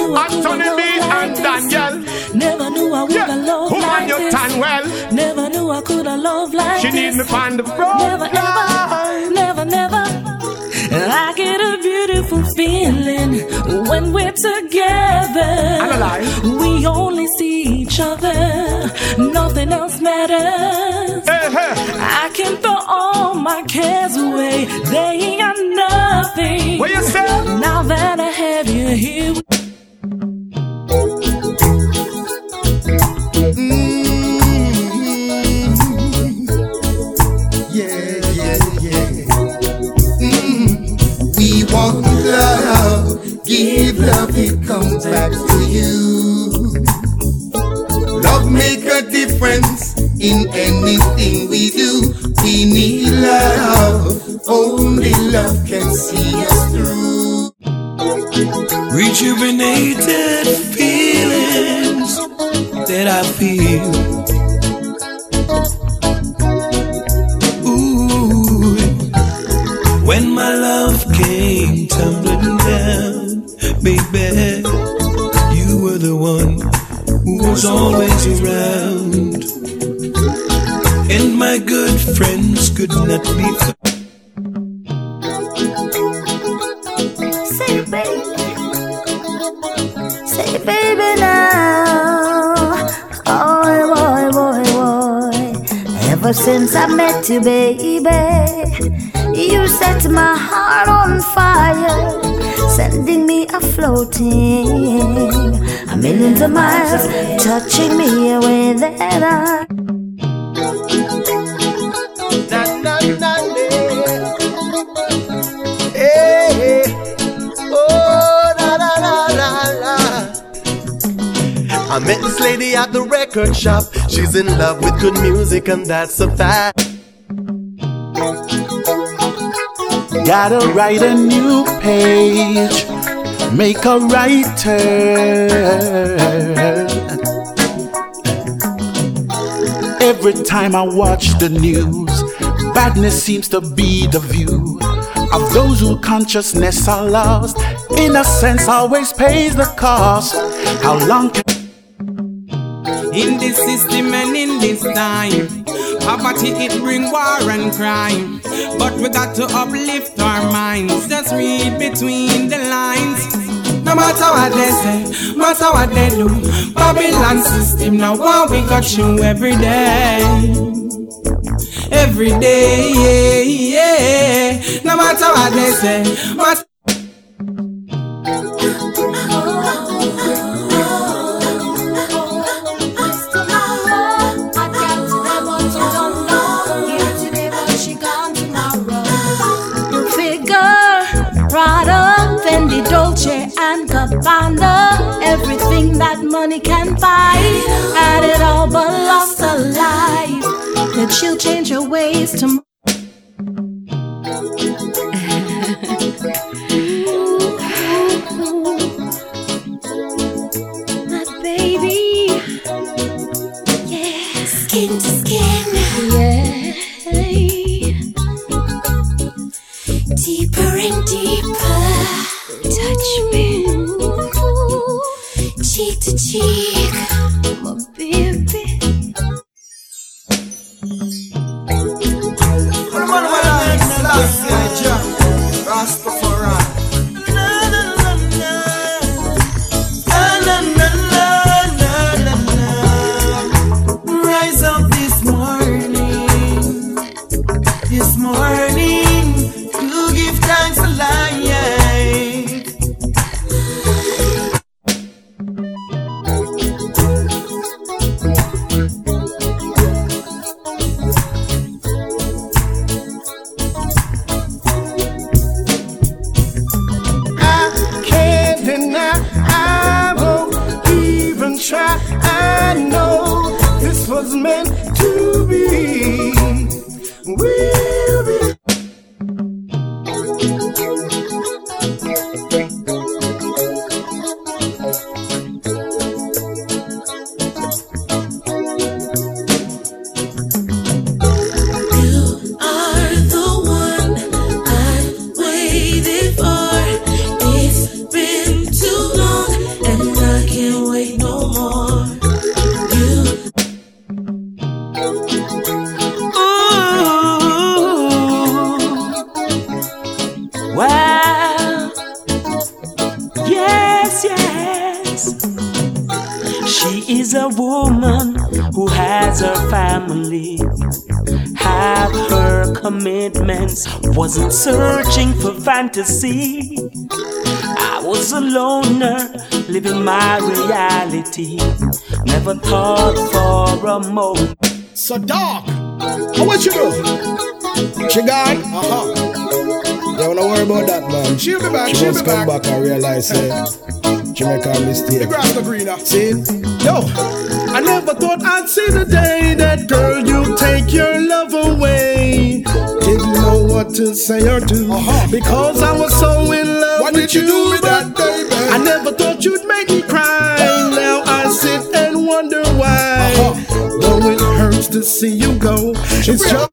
knew I could love like this. Never knew I would love like this. Never knew I could love like this. She need me find the front. Never. I get a beautiful feeling when we're together. We only see each other. Nothing else matters. I can throw all my cares away. They ain't got nothing. What you say? Now that I have you here. We want love, give love, it comes back to you. Love make a difference in anything we do. We need love, only love can see us through. Rejuvenated feelings that I feel. Ooh, when my love came tumbling down, baby, you were the one who was always around, and my good friends could not be found. Say baby now, boy. Ever since I met you, baby, you set my heart on fire, sending me floating a millions of miles, touching me away that I. Hey, oh, la la la la la. I met this lady at the record shop. She's in love with good music, and that's a fact. Gotta write a new page, make a right turn. Every time I watch the news, badness seems to be the view of those whose consciousness are lost. Innocence always pays the cost. How long can in this system and in this time, poverty it bring war and crime, but we got to uplift our minds. Just read between the lines. No matter what they say, matter what they do, Babylon system now what we got you every day. Every day, yeah. No matter what they say, matter. Prada, Fendi, Dolce and Gabbana, everything that money can buy, had it all but lost a life. That she'll change her ways to. My baby, yeah, skin to skin, yeah. Deeper and deeper, touch me, cheek to cheek, my baby. Rise up this morning, to give thanks to life. I can't deny, I won't even try. I know this was meant to be. We'll be. And is a woman who has her family, have her commitments, wasn't searching for fantasy. I was a loner, living my reality, never thought for a moment. So dog, what you do? She gone? Don't worry about that, man. She'll be back, she'll be back. Come back and realize she make a mistake. The grass the greener. See? Yo, I never thought I'd see the day that girl you take your love away. Didn't know what to say or do because I was so in love with you. What did you do with that, baby? I never thought you'd make me cry. Now I sit and wonder why. Though it hurts to see you go, it's just